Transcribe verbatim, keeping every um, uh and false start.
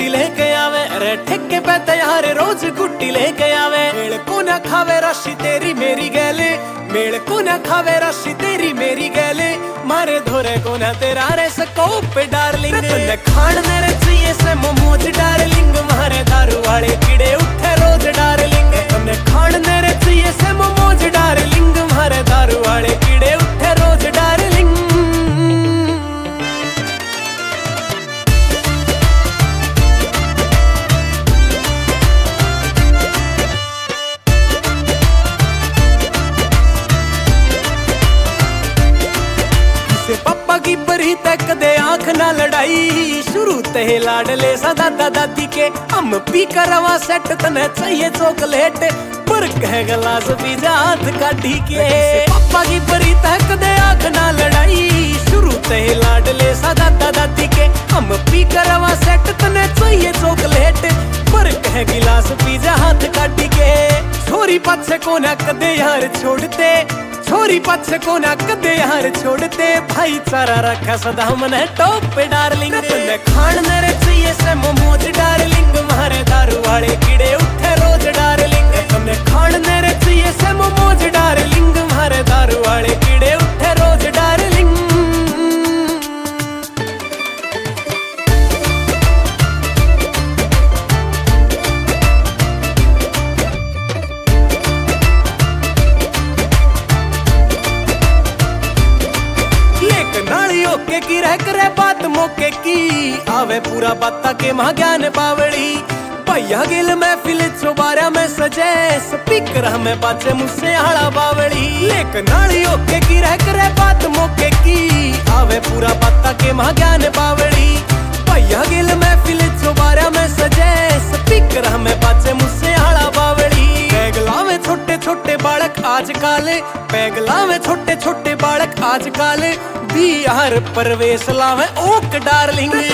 गुट्टी लेके आवे, अरे ठेके पे तैयार रोज गुट्टी लेके आवे। मेल को न खावे राशि तेरी मेरी गैले, मेल को न खावे राशि तेरी मेरी गैले, मारे धोरे को न तेरा रे स्कोप डार्लिंग। तन्ने खान मेरे चाहिए से मोमोज डार्लिंग, मारे दारू वाले कीड़े उठे रोज डार्लिंग। तन्ने खान मेरे चाहिए से मोमोज डार्लिंग, मारे दारू वाले कीड़े उठे रोज डार्लिंग। पापा की परी तक दे आंख ना लड़ाई, शुरू ते लाडले सा दादा दादी के। हम पी करवा सेट तने चाहिए चॉकलेट, पर कह गलास पी जा हाथ काटी के। पापा की परी तक दे आंख ना लड़ाई, शुरू ते लाडले सा दादा दादी के। हम पी करवा सेट तने चाहिए चॉकलेट, पर कह गिलास पी जा हाथ काटी के। छोरी पाछे को ना कदे यार छोड़ते, छोरी पाछे को ना कदे यार छोड़ते, भाईचारा रखा सदा मने टॉप पे डार्लिंग। तन्ने खान मेरे चाहिए से मोमोज डार्लिंग, मारे दारू वाले कीड़े उठे रोज डार्लिंग। तन्ने खान मेरे चाहिए से मोमोज डार्लिंग, मारे दारू वाले कीड़े उठे रोज डार्लिंग। ओके की रह करे बात मौके की, आवे पूरा बाता के महा ज्ञान बावड़ी। भैया गिल महफिल चौबारा में सजे, स्पीकर हमें बाजे मुझसे आड़ा बावड़ी। एक नाली ओके की रह करे बात मौके की, आवे पूरा बाता के महा ज्ञान बावड़ी। भैया गिल महफिल चौबारा में सजे, स्पीकर हमें बाजे मुझसे आड़ा बावड़ी। पैगला में छोटे छोटे बालक आजकल, पैगला में छोटे छोटे बालक आजकल, बिहार प्रवेश लावे ओक डार्लिंग।